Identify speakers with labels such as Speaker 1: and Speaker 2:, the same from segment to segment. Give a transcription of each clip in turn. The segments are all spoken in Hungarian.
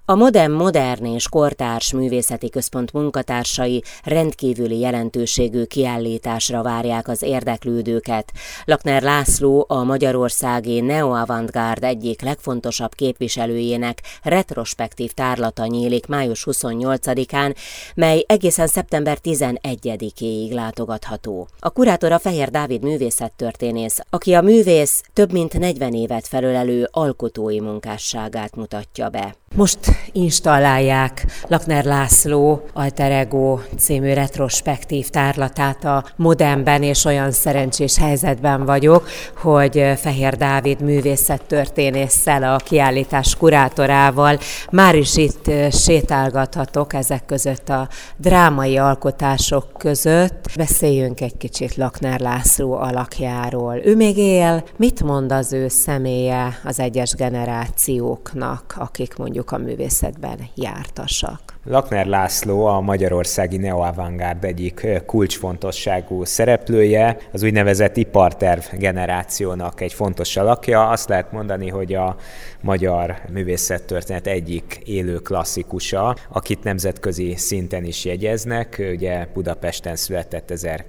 Speaker 1: A Modern és Kortárs Művészeti Központ munkatársai rendkívüli jelentőségű kiállításra várják az érdeklődőket. Lakner László, a magyarországi neo-avantgárd egyik legfontosabb képviselőjének retrospektív tárlata nyílik május 28-án, mely egészen szeptember 11-éig látogatható. A kurátor a Fehér Dávid művészettörténész, aki a művész több mint 40 évet felölelő alkotói munkásságát mutatja be. Most installálják Lakner László Alter Ego című retrospektív tárlatát a Modernben, és olyan szerencsés helyzetben vagyok, hogy Fehér Dávid művészettörténésszel, a kiállítás kurátorával már is itt sétálgathatok ezek között a drámai alkotások között. Beszéljünk egy kicsit Lakner László alakjáról. Ő még él, mit mond az ő személye az egyes generációknak, akik mondjuk a művészetben jártasak?
Speaker 2: Lakner László a magyarországi neo-avantgárd egyik kulcsfontosságú szereplője, az úgynevezett iparterv generációnak egy fontos alakja. Azt lehet mondani, hogy a magyar művészettörténet egyik élő klasszikusa, akit nemzetközi szinten is jegyeznek. Ugye Budapesten született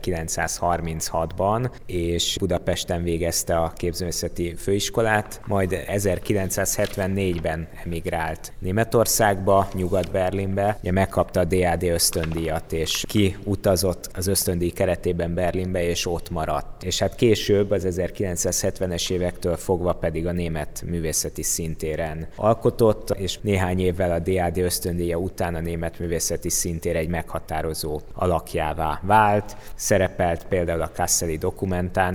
Speaker 2: 1936-ban, és Budapesten végezte a képzőművészeti főiskolát, majd 1974-ben emigrált Németországba, Nyugat-Berlinbe. Ugye megkapta a DAD ösztöndíjat, és kiutazott az ösztöndíj keretében Berlinbe, és ott maradt. És hát később, az 1970-es évektől fogva pedig a német művészeti szintéren alkotott, és néhány évvel a DAD ösztöndíja után a német művészeti szintér egy meghatározó alakjává vált. Szerepelt például a Kasseli Dokumentán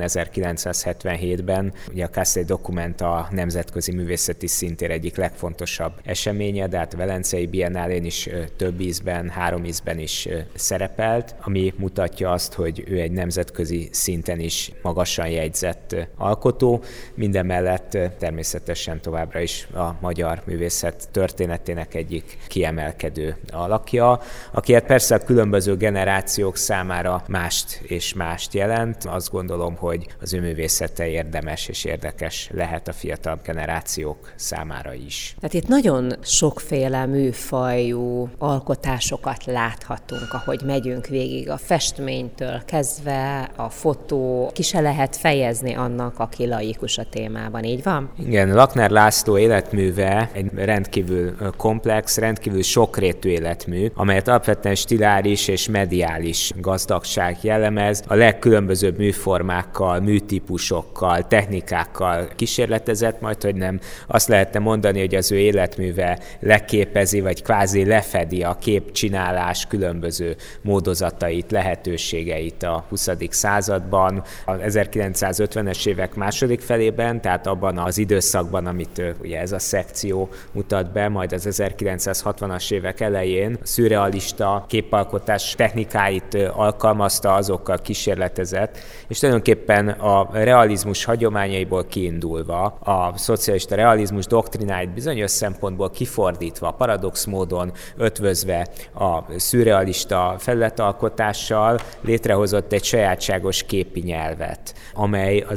Speaker 2: 1977-ben. Ugye a Kasseli Dokument a nemzetközi művészeti szintér egyik legfontosabb eseménye, de hát a Velencei Biennálén is több ízben, 3 ízben is szerepelt, ami mutatja azt, hogy ő egy nemzetközi szinten is magasan jegyzett alkotó. Mindemellett természetesen továbbra is a magyar művészet történetének egyik kiemelkedő alakja, aki hát persze a különböző generációk számára mást és mást jelent. Azt gondolom, hogy az ő művészete érdemes és érdekes lehet a fiatal generációk számára is.
Speaker 1: Tehát itt nagyon sokféle műfajú alkotásokat láthatunk, ahogy megyünk végig a festménytől kezdve, a fotó, ki se lehet fejezni annak, aki laikus a témában, így van?
Speaker 2: Igen, Lakner László életműve egy rendkívül komplex, rendkívül sokrétű életmű, amelyet alapvetően stiláris és mediális gazdagság jellemez, a legkülönbözőbb műformákkal, műtípusokkal, technikákkal kísérletezett, majd hogy nem azt lehetne mondani, hogy az ő életműve leképezi, vagy kvázi lefedi a képcsinálás különböző módozatait, lehetőségeit a 20. században. Az 1950-es évek második felében, tehát abban az időszakban, amit ugye ez a szekció mutat be, majd az 1960-as évek elején a szürrealista képalkotás technikáit alkalmazta, azokkal kísérletezett, és tulajdonképpen a realizmus hagyományaiból kiindulva, a szocialista realizmus doktrináit bizonyos szempontból kifordítva, paradox módon ötvözve a szürrealista felületalkotással létrehozott egy sajátságos képi nyelvet, amely az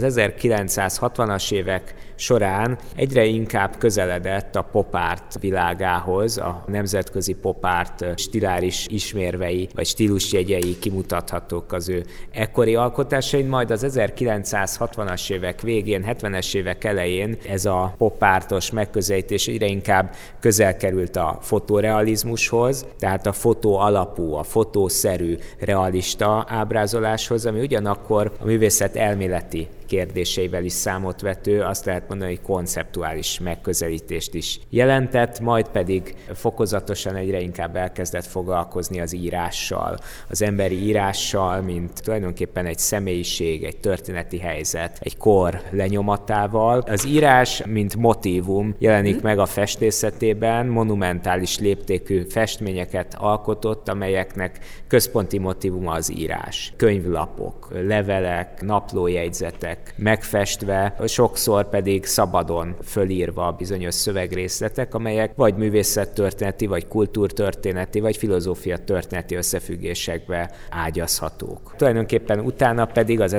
Speaker 2: 1960-as évek során egyre inkább közeledett a pop art világához, a nemzetközi pop art stiláris ismérvei vagy stílusjegyei kimutathatók az ő ekkori alkotásain, majd az 1960-as évek végén, 70-es évek elején ez a pop artos megközelítés egyre inkább közel került a fotorealizmushoz, tehát a fotó alapú, a fotószerű realista ábrázoláshoz, ami ugyanakkor a művészet elméleti kérdéseivel is számot vető, azt lehet mondani, hogy konceptuális megközelítést is jelentett, majd pedig fokozatosan egyre inkább elkezdett foglalkozni az írással, az emberi írással, mint tulajdonképpen egy személyiség, egy történeti helyzet, egy kor lenyomatával. Az írás, mint motívum jelenik meg a festészetében, monumentális léptékű festményeket alkotott, amelyeknek központi motívuma az írás. Könyvlapok, levelek, naplójegyzetek, jelenségek megfestve, sokszor pedig szabadon fölírva bizonyos szövegrészletek, amelyek vagy művészettörténeti, vagy kultúrtörténeti, vagy filozófiatörténeti összefüggésekbe ágyazhatók. Tulajdonképpen utána pedig az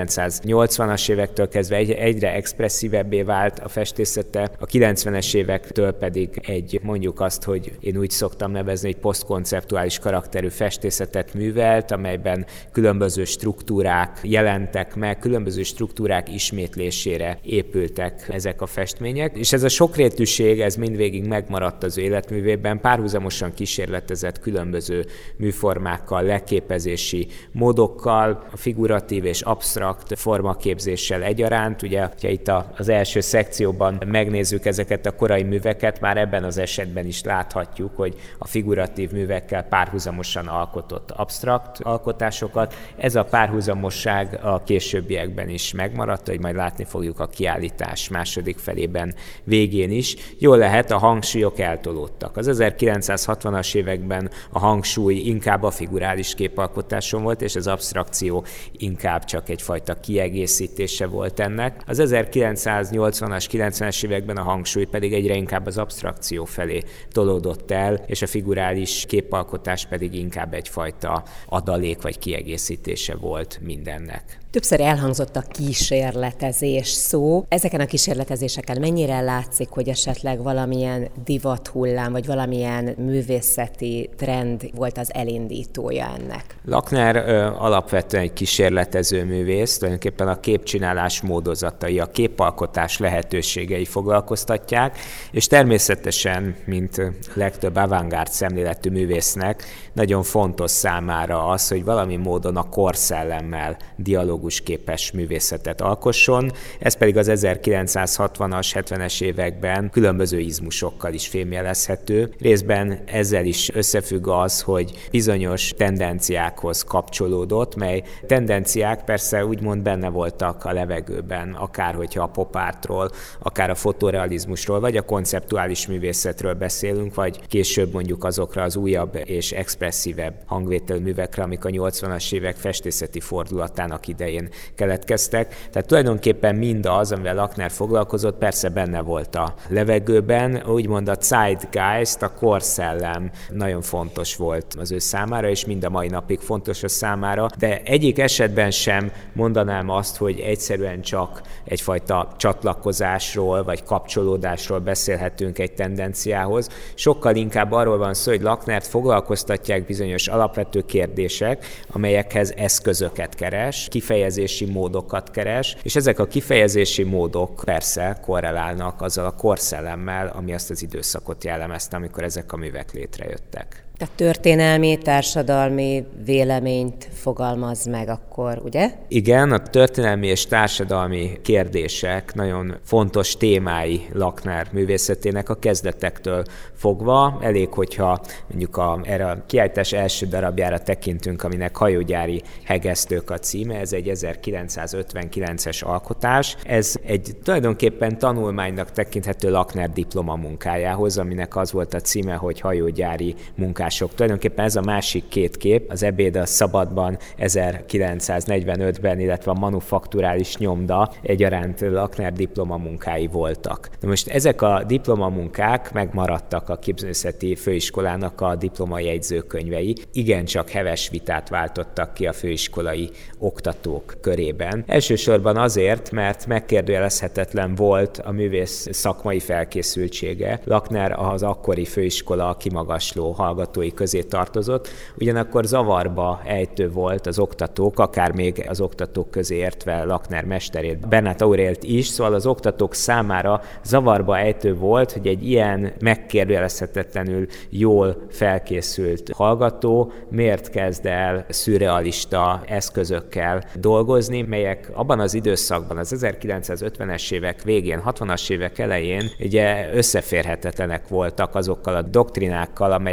Speaker 2: 1980-as évektől kezdve egyre expresszívebbé vált a festészete, a 90-es évektől pedig mondjuk azt, hogy én úgy szoktam nevezni, egy posztkonceptuális karakterű festészetet művelt, amelyben különböző struktúrák jelentek meg, különböző struktúrák ismétlésére épültek ezek a festmények, és ez a sokrétűség, ez mindvégig megmaradt az ő életművében, párhuzamosan kísérletezett különböző műformákkal, leképezési módokkal, a figuratív és absztrakt formaképzéssel egyaránt. Ugye, ha itt az első szekcióban megnézzük ezeket a korai műveket, már ebben az esetben is láthatjuk, hogy a figuratív művekkel párhuzamosan alkotott absztrakt alkotásokat. Ez a párhuzamosság a későbbiekben is megmaradt, hogy majd látni fogjuk a kiállítás második felében végén is. Jól lehet, a hangsúlyok eltolódtak. Az 1960-as években a hangsúly inkább a figurális képalkotáson volt, és az absztrakció inkább csak egyfajta kiegészítése volt ennek. Az 1980-as, 90-es években a hangsúly pedig egyre inkább az absztrakció felé tolódott el, és a figurális képalkotás pedig inkább egyfajta adalék vagy kiegészítése volt mindennek.
Speaker 1: Többször elhangzott a kísérletezés szó. Ezeken a kísérletezéseken mennyire látszik, hogy esetleg valamilyen divathullám, vagy valamilyen művészeti trend volt az elindítója ennek?
Speaker 2: Lakner alapvetően egy kísérletező művész, tulajdonképpen a képcsinálás módozatai, a képalkotás lehetőségei foglalkoztatják, és természetesen, mint legtöbb avantgárd szemléletű művésznek, nagyon fontos számára az, hogy valami módon a korszellemmel dialógusképes művészetet alkosson, ez pedig az 1960-as, 70-es években különböző izmusokkal is fémjelezhető. Részben ezzel is összefügg az, hogy bizonyos tendenciákhoz kapcsolódott, mely tendenciák persze úgymond benne voltak a levegőben, akár hogyha a pop-artról, akár a fotorealizmusról, vagy a konceptuális művészetről beszélünk, vagy később mondjuk azokra az újabb és expresszívebb hangvételű művekre, amik a 80-as évek festészeti fordulatának idején keletkeztek. Tehát tulajdonképpen mindaz, amivel Lakner foglalkozott, persze benne volt a levegőben, úgymond a zeitgeist, a korszellem nagyon fontos volt az ő számára, és mind a mai napig fontos a számára, de egyik esetben sem mondanám azt, hogy egyszerűen csak egyfajta csatlakozásról vagy kapcsolódásról beszélhetünk egy tendenciához. Sokkal inkább arról van szó, hogy Laknert foglalkoztatják bizonyos alapvető kérdések, amelyekhez eszközöket keres, kifejezési módokat keres, és ezek a kifejezési módok persze korrelálnak azzal a korszellemmel, ami azt az időszakot jellemezte, amikor ezek a művek létrejöttek.
Speaker 1: Tehát történelmi, társadalmi véleményt fogalmaz meg akkor, ugye?
Speaker 2: Igen, a történelmi és társadalmi kérdések nagyon fontos témái Lakner művészetének a kezdetektől fogva. Elég, hogyha mondjuk erre a kiállítás első darabjára tekintünk, aminek Hajógyári hegesztők a címe, ez egy 1959-es alkotás. Ez egy tulajdonképpen tanulmánynak tekinthető Lakner diplomamunkájához, aminek az volt a címe, hogy Hajógyári munkások. Tulajdonképpen ez a másik két kép, az Ebéd a szabadban 1945-ben, illetve a Manufakturális nyomda egyaránt Lakner diplomamunkái voltak. Na most ezek a diplomamunkák megmaradtak a Képzőművészeti Főiskolának a diplomai jegyzőkönyvei. Igencsak heves vitát váltottak ki a főiskolai oktatók körében. Elsősorban azért, mert megkérdőjelezhetetlen volt a művész szakmai felkészültsége. Lakner az akkori főiskola kimagasló hallgatói közé tartozott, ugyanakkor zavarba ejtő volt az oktatók, akár még az oktatók közé értve Lakner mesterét, Bernát Aurélt is, szóval az oktatók számára zavarba ejtő volt, hogy egy ilyen megkérdőjelezhetetlenül jól felkészült hallgató miért kezd el szürrealista eszközökkel dolgozni, melyek abban az időszakban, az 1950-es évek végén, 60-as évek elején ugye összeférhetetlenek voltak azokkal a doktrinákkal, amelyek meghatározták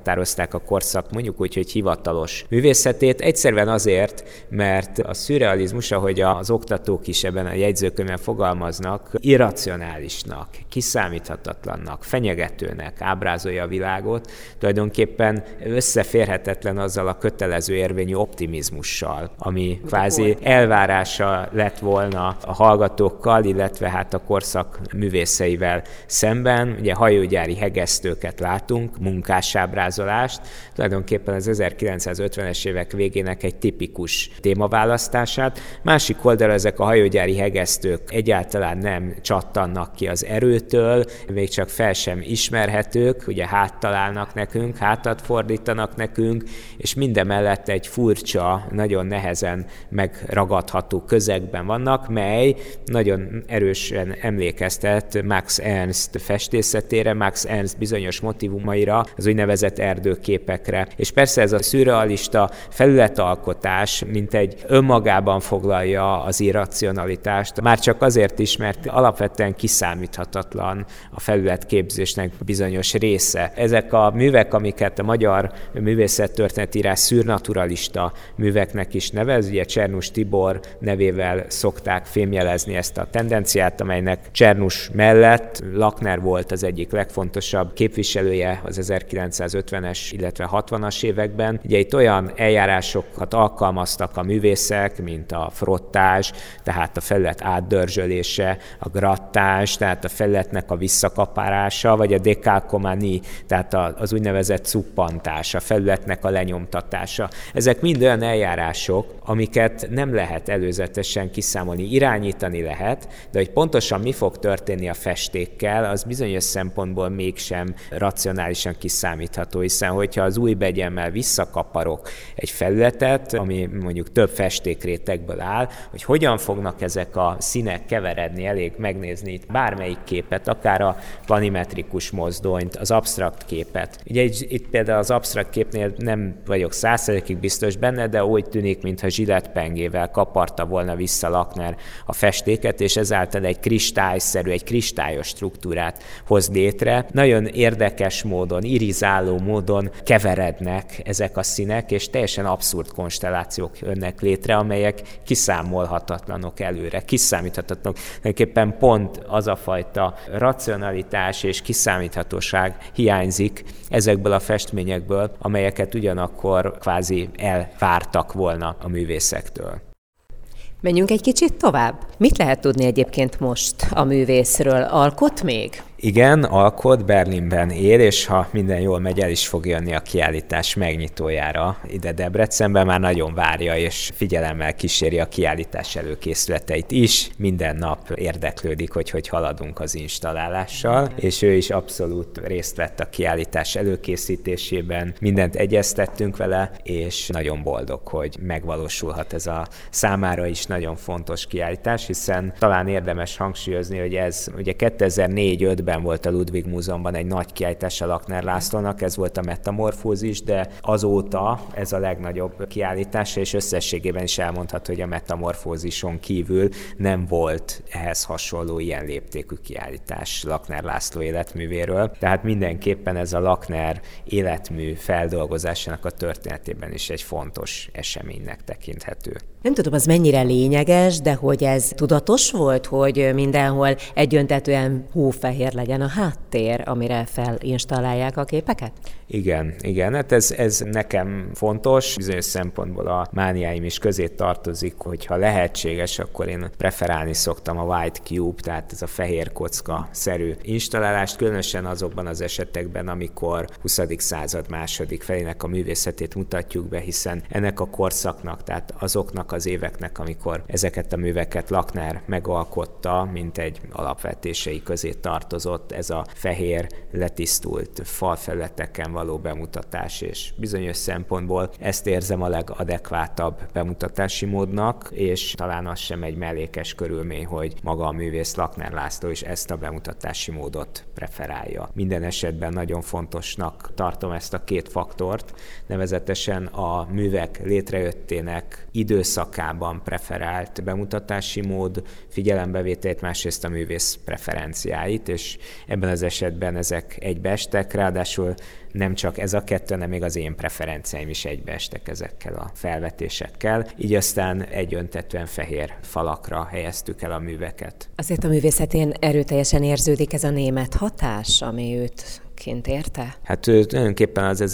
Speaker 2: meghatározták a korszak mondjuk úgy, hogy hivatalos művészetét. Egyszerűen azért, mert a szürrealizmus, ahogy az oktatók is ebben a jegyzőkönyvben fogalmaznak, irracionálisnak, kiszámíthatatlannak, fenyegetőnek ábrázolja a világot, tulajdonképpen összeférhetetlen azzal a kötelező érvényű optimizmussal, ami kvázi elvárása lett volna a hallgatókkal, illetve hát a korszak művészeivel szemben. Ugye hajógyári hegesztőket látunk, munkásábrázolást, tulajdonképpen az 1950-es évek végének egy tipikus témaválasztását. Másik oldalra ezek a hajógyári hegesztők egyáltalán nem csattannak ki az erőtől, még csak fel sem ismerhetők, ugye háttalálnak nekünk, hátat fordítanak nekünk, és mindemellett egy furcsa, nagyon nehezen megragadható közegben vannak, mely nagyon erősen emlékeztet Max Ernst festészetére, Max Ernst bizonyos motivumaira, az úgynevezett erdőképekre. És persze ez a szürrealista felületalkotás, mint egy önmagában foglalja az irracionalitást, már csak azért is, mert alapvetően kiszámíthatatlan a felületképzésnek bizonyos része. Ezek a művek, amiket a magyar művészettörténetírás szürnaturalista műveknek is nevez, ugye Czernus Tibor nevével szokták fémjelezni ezt a tendenciát, amelynek Czernus mellett Lakner volt az egyik legfontosabb képviselője az 1950-es, illetve 60-as években. Ugye itt olyan eljárásokat alkalmaztak a művészek, mint a frottázs, tehát a felület átdörzsölése, a grattázs, tehát a felületnek a visszakapárása, vagy a décalcomanie, tehát az úgynevezett cuppantás, a felületnek a lenyomtatása. Ezek mind olyan eljárások, amiket nem lehet előzetesen kiszámolni, irányítani lehet, de hogy pontosan mi fog történni a festékkel, az bizonyos szempontból mégsem racionálisan kiszámítható, hiszen hogyha az új begyemmel visszakaparok egy felületet, ami mondjuk több festékrétegből áll, hogy hogyan fognak ezek a színek keveredni, elég megnézni itt bármelyik képet, akár a planimetrikus mozdonyt, az absztrakt képet. Ugye itt például az absztrakt képnél nem vagyok 100%-ig biztos benne, de úgy tűnik, mintha zsilettpengével kaparta volna vissza Lakner a festéket, és ezáltal egy kristályszerű, egy kristályos struktúrát hoz létre. Nagyon érdekes módon, irizáló módon keverednek ezek a színek, és teljesen abszurd konstellációk jönnek létre, amelyek kiszámolhatatlanok előre, kiszámíthatatlanok. Tulajdonképpen pont az a fajta racionalitás és kiszámíthatóság hiányzik ezekből a festményekből, amelyeket ugyanakkor kvázi elvártak volna a művészektől.
Speaker 1: Menjünk egy kicsit tovább. Mit lehet tudni egyébként most a művészről? Alkot még?
Speaker 2: Igen, alkot, Berlinben él, és ha minden jól megy, el is fog jönni a kiállítás megnyitójára ide Debrecenben, már nagyon várja, és figyelemmel kíséri a kiállítás előkészületeit is. Minden nap érdeklődik, hogy haladunk az installálással, és ő is abszolút részt vett a kiállítás előkészítésében. Mindent egyeztettünk vele, és nagyon boldog, hogy megvalósulhat ez a számára is nagyon fontos kiállítás, hiszen talán érdemes hangsúlyozni, hogy ez ugye 2004-5-ben volt a Ludwig Múzeumban egy nagy kiállítás a Lakner Lászlónak, ez volt a Metamorfózis, de azóta ez a legnagyobb kiállítás, és összességében is elmondható, hogy a Metamorfózison kívül nem volt ehhez hasonló ilyen léptékű kiállítás Lakner László életművéről. Tehát mindenképpen ez a Lakner életmű feldolgozásának a történetében is egy fontos eseménynek tekinthető.
Speaker 1: Nem tudom, az mennyire lényeges, de hogy ez tudatos volt, hogy mindenhol egyöntetően hófehér legyen a háttér, amire felinstallálják a képeket?
Speaker 2: Igen, hát ez nekem fontos, bizonyos szempontból a mániáim is közé tartozik, hogyha lehetséges, akkor én preferálni szoktam a white cube, tehát ez a fehér kocka-szerű installálást, különösen azokban az esetekben, amikor 20. század második felének a művészetét mutatjuk be, hiszen ennek a korszaknak, tehát azoknak az éveknek, amikor ezeket a műveket Lakner megalkotta, mint egy alapvetései közé tartozott ez a fehér, letisztult falfelületeken való bemutatás, és bizonyos szempontból ezt érzem a legadekvátabb bemutatási módnak, és talán az sem egy mellékes körülmény, hogy maga a művész Lakner László is ezt a bemutatási módot preferálja. Minden esetben nagyon fontosnak tartom ezt a két faktort, nevezetesen a művek létrejöttének időszak időszakában preferált bemutatási mód figyelembevételét, másrészt a művész preferenciáit, és ebben az esetben ezek egybeestek, ráadásul nem csak ez a kettő, hanem még az én preferenciáim is egybeestek ezekkel a felvetésekkel. Így aztán egyöntetően fehér falakra helyeztük el a műveket.
Speaker 1: Azért a művészetén erőteljesen érződik ez a német hatás, ami őt kint érte?
Speaker 2: Hát tulajdonképpen az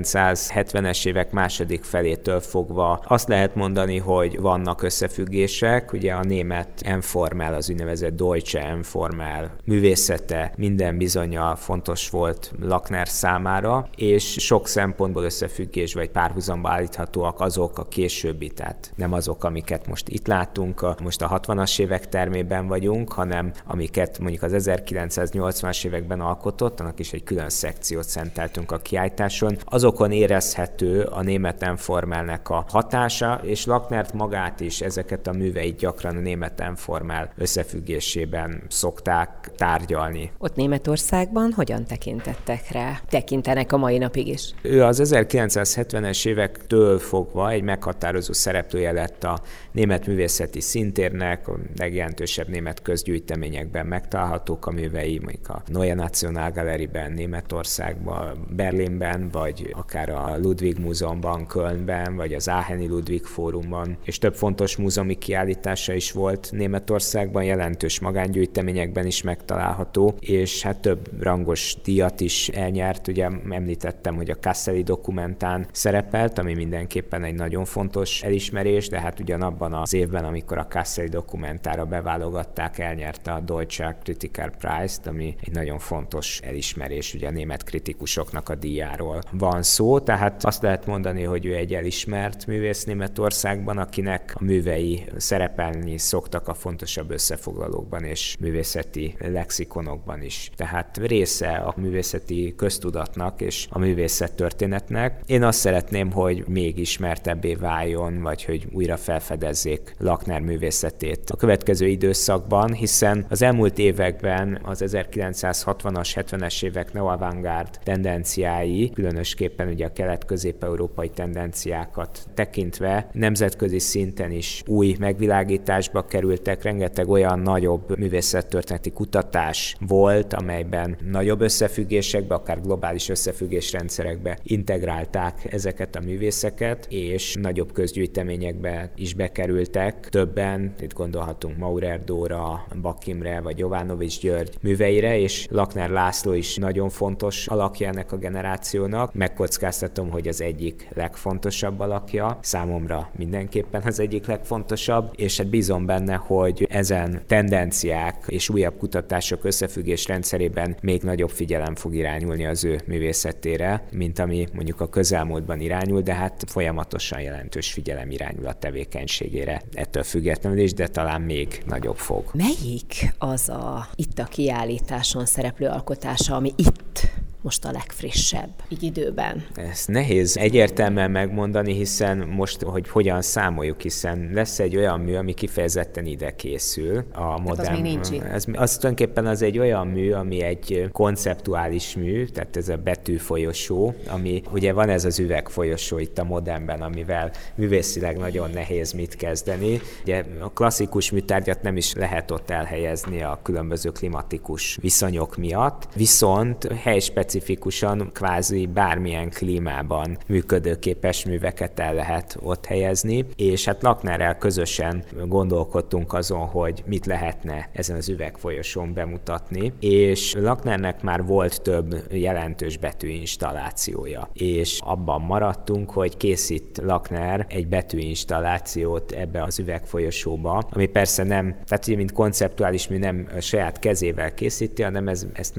Speaker 2: 1970-es évek második felétől fogva azt lehet mondani, hogy vannak összefüggések. Ugye a német Enformel, az úgynevezett Deutsche Enformel művészete minden bizonnyal fontos volt Lackner számára, és sok szempontból összefüggés vagy párhuzamba állíthatóak azok a későbbi, tehát nem azok, amiket most itt látunk, most a 60-as évek termében vagyunk, hanem amiket mondjuk az 1980-as években alkotott, annak is egy külön szekciót szenteltünk a kiállításon. Azokon érezhető a német Enformelnek a hatása, és Lacknert magát is, ezeket a műveit gyakran a német Enformel összefüggésében szokták tárgyalni.
Speaker 1: Ott Németországban hogyan tekintettek rá? Tekintenek a mai napig is?
Speaker 2: Ő az 1970-es évektől fogva egy meghatározó szereplője lett a német művészeti szintérnek, a legjelentősebb német közgyűjteményekben megtalálhatók a művei, mondjuk a Neue Nationalgalerieben, Németországban, Berlinben, vagy akár a Ludwig Múzeumban, Kölnben, vagy az Aacheni Ludwig Fórumban, és több fontos múzeumi kiállítása is volt Németországban, jelentős magángyűjteményekben is megtalálható, és hát több rangos díjat is elnyert. Ugye említettem, hogy a Kasseli Dokumentán szerepelt, ami mindenképpen egy nagyon fontos elismerés, de hát ugyanabban az évben, amikor a Kasseli Dokumentára beválogatták, elnyerte a Deutsche Kritiker Prize-t, ami egy nagyon fontos elismerés, ugye a német kritikusoknak a díjáról van szó, tehát azt lehet mondani, hogy ő egy elismert művész Németországban, akinek a művei szerepelni szoktak a fontosabb összefoglalókban és művészeti lexikonokban is. Tehát része a művészeti köztudatnak és a művészettörténetnek. Én azt szeretném, hogy még ismertebbé váljon, vagy hogy újra felfedezzék Lackner művészetét a következő időszakban, hiszen az elmúlt években az 1960-as, 70-es évek neo-avantgárd tendenciái, különösképpen ugye a kelet-közép-európai tendenciákat tekintve nemzetközi szinten is új megvilágításba kerültek, rengeteg olyan nagyobb művészettörténeti kutatás volt, amelyben nagyobb összefüggésekbe, akár globális összefüggésrendszerekbe integrálták ezeket a művészeket, és nagyobb közgyűjteményekbe is bekerültek. Többen, itt gondolhatunk Maurer Dóra, Bak Imre vagy Jovanovics György műveire, és Lackner László is nagyon fontos alakja ennek a generációnak. Megkockáztatom, hogy az egyik legfontosabb alakja, számomra mindenképpen az egyik legfontosabb, és hát bízom benne, hogy ezen tendenciák és újabb kutatások összefüggés rendszerében még nagyobb figyelem fog irányulni az ő művészetére, mint ami mondjuk a közelmúltban irányul, de hát folyamatosan jelentős figyelem irányul a tevékenységére. Ettől függetlenül is, de talán még nagyobb fog.
Speaker 1: Melyik az itt a kiállításon szereplő alkotása, ami itt most a legfrissebb, így időben?
Speaker 2: Ez nehéz egyértelműen megmondani, hiszen most, hogy hogyan számoljuk, hiszen lesz egy olyan mű, ami kifejezetten ide készül. A modern,
Speaker 1: az még nincs itt.
Speaker 2: Az tulajdonképpen az egy olyan mű, ami egy konceptuális mű, tehát ez a betűfolyosó, ami ugye van ez az üvegfolyosó itt a modernben, amivel művészileg nagyon nehéz mit kezdeni. Ugye a klasszikus műtárgyat nem is lehet ott elhelyezni a különböző klimatikus viszonyok miatt, viszont helyspecifikusan kvázi bármilyen klímában működőképes műveket el lehet ott helyezni, és hát Lacknerrel közösen gondolkodtunk azon, hogy mit lehetne ezen az üvegfolyosón bemutatni, és Lacknernek már volt több jelentős betűinstallációja, és abban maradtunk, hogy készít Lackner egy betűinstallációt ebbe az üvegfolyosóba, ami persze nem, tehát ugye mint konceptuális mű nem a saját kezével készíti, hanem ezt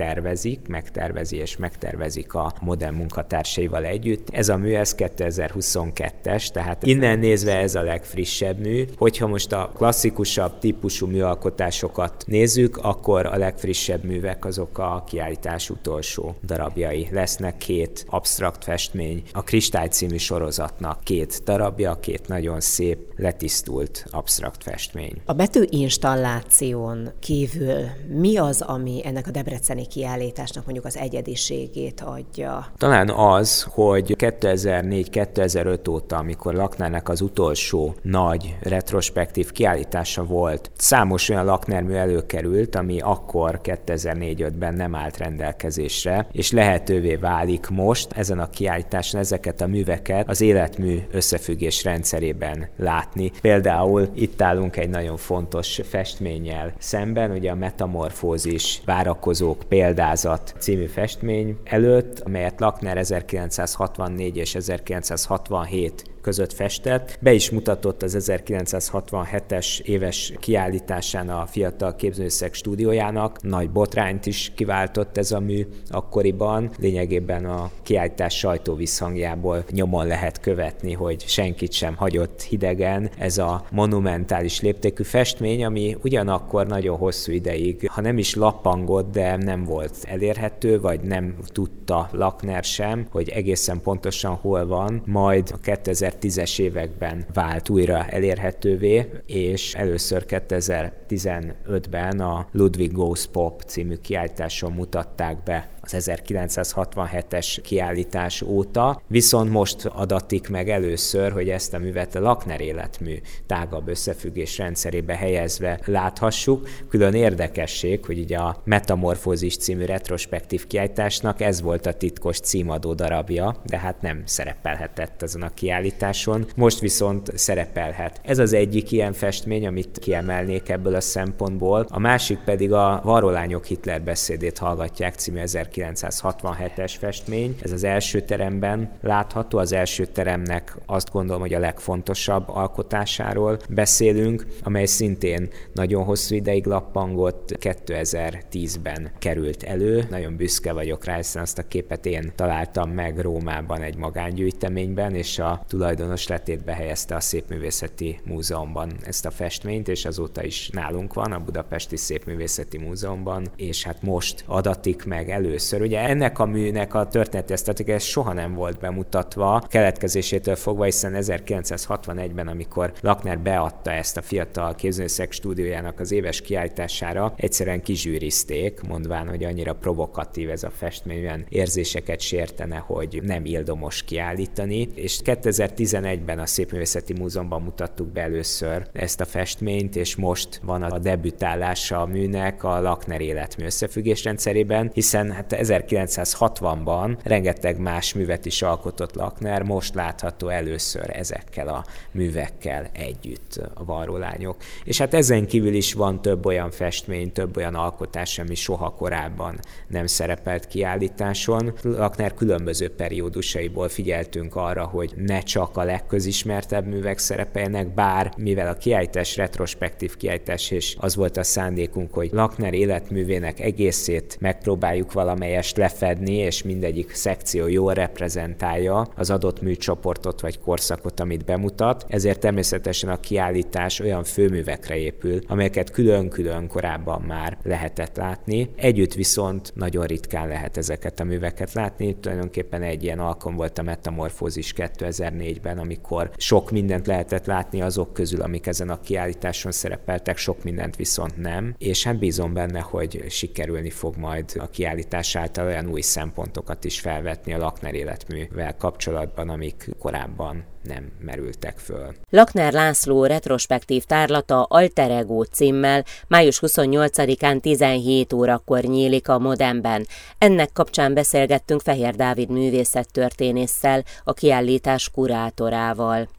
Speaker 2: megtervezik a modern munkatársaival együtt. Ez a mű, ez 2022-es, tehát innen nézve ez a legfrissebb mű. Hogyha most a klasszikusabb típusú műalkotásokat nézzük, akkor a legfrissebb művek azok a kiállítás utolsó darabjai. Lesznek 2 absztrakt festmény, a Kristály című sorozatnak 2 darabja, 2 nagyon szép, letisztult absztrakt festmény.
Speaker 1: A betűinstalláción kívül mi az, ami ennek a debreceni kiállításnak mondjuk az egyediségét adja?
Speaker 2: Talán az, hogy 2004-2005 óta, amikor Laknernek az utolsó nagy retrospektív kiállítása volt, számos olyan Lakner-mű előkerült, ami akkor 2004-5-ben nem állt rendelkezésre, és lehetővé válik most ezen a kiállításon ezeket a műveket az életmű összefüggés rendszerében látni. Például itt állunk egy nagyon fontos festménnyel szemben, ugye a Metamorfózis várakozók példázat című festmény előtt, amelyet Lakner 1964 és 1967 között festett. Be is mutatott az 1967-es éves kiállításán a Fiatal Képzőművészek Stúdiójának. Nagy botrányt is kiváltott ez a mű akkoriban. Lényegében a kiállítás sajtóvisszhangjából nyomon lehet követni, hogy senkit sem hagyott hidegen ez a monumentális léptékű festmény, ami ugyanakkor nagyon hosszú ideig, ha nem is lappangott, de nem volt elérhető, vagy nem tudta Lakner sem, hogy egészen pontosan hol van. Majd a 2010-es években vált újra elérhetővé, és először 2015-ben a Ludwig Goes Pop című kiállításon mutatták be az 1967-es kiállítás óta, viszont most adatik meg először, hogy ezt a művet a Lakner életmű tágabb összefüggés rendszerébe helyezve láthassuk. Külön érdekesség, hogy ugye a Metamorfózis című retrospektív kiállításnak ez volt a titkos címadó darabja, de hát nem szerepelhetett azon a kiállításon. Most viszont szerepelhet. Ez az egyik ilyen festmény, amit kiemelnék ebből a szempontból. A másik pedig a Varrólányok Hitler beszédét hallgatják című 1967-es festmény. Ez az első teremben látható. Az első teremnek azt gondolom, hogy a legfontosabb alkotásáról beszélünk, amely szintén nagyon hosszú ideig lappangott, 2010-ben került elő. Nagyon büszke vagyok rá, hiszen azt a képet én találtam meg Rómában egy magángyűjteményben, és a tulajdonos letétbe helyezte a Szépművészeti Múzeumban ezt a festményt, és azóta is nálunk van, a Budapesti Szépművészeti Múzeumban, és hát most adatik meg először. Ugye ennek a műnek a történeti ez soha nem volt bemutatva, keletkezésétől fogva, hiszen 1961-ben, amikor Lakner beadta ezt a Fiatal Képzőművészek Stúdiójának az éves kiállítására, egyszerűen kizsűrizték, mondván, hogy annyira provokatív ez a festmény, olyan érzéseket sértene, hogy nem ildomos kiállítani, és 2011-ben a Szépművészeti Múzeumban mutattuk be először ezt a festményt, és most van a debütálása a műnek a Lakner életmű összefüggés rendszerében, hiszen hát 1960-ban rengeteg más művet is alkotott Lakner, most látható először ezekkel a művekkel együtt a Varrólányok. És hát ezen kívül is van több olyan festmény, több olyan alkotás, ami soha korábban nem szerepelt kiállításon. Lakner különböző periódusaiból figyeltünk arra, hogy ne csak a legközismertebb művek szerepeljenek, bár mivel a kiállítás retrospektív kiállítás, és az volt a szándékunk, hogy Lakner életművének egészét megpróbáljuk valamelyest lefedni, és mindegyik szekció jól reprezentálja az adott műcsoportot vagy korszakot, amit bemutat. Ezért természetesen a kiállítás olyan főművekre épül, amelyeket külön-külön korábban már lehetett látni. Együtt viszont nagyon ritkán lehet ezeket a műveket látni. Tulajdonképpen egy ilyen alkalom volt a Metamorfózis 2004-ben, amikor sok mindent lehetett látni azok közül, amik ezen a kiállításon szerepeltek, sok mindent viszont nem. És hát bízom benne, hogy sikerülni fog majd a kiállítás által olyan új szempontokat is felvetni a Lakner életművel kapcsolatban, amik korábban nem merültek föl.
Speaker 1: Lakner László retrospektív tárlata Alter Ego címmel május 28-án 17 órakor nyílik a Modernben. Ennek kapcsán beszélgettünk Fehér Dávid művészettörténésszel, a kiállítás kurátorával.